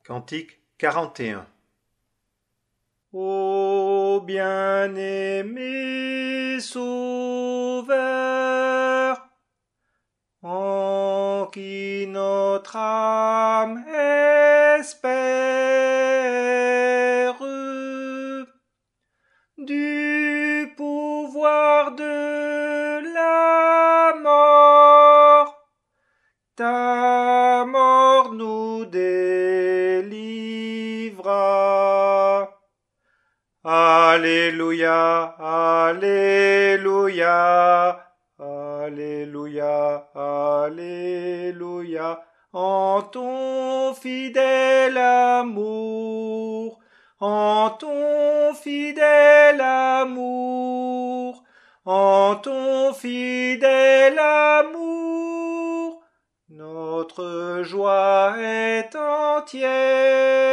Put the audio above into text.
Cantique 41. Ô bien-aimé Sauveur, en qui notre âme espère, du pouvoir de la mort, ta mort nous délivra. Alléluia, Alléluia, Alléluia, Alléluia, en ton fidèle amour, en ton fidèle amour, en ton fidèle amour, notre joie est entière.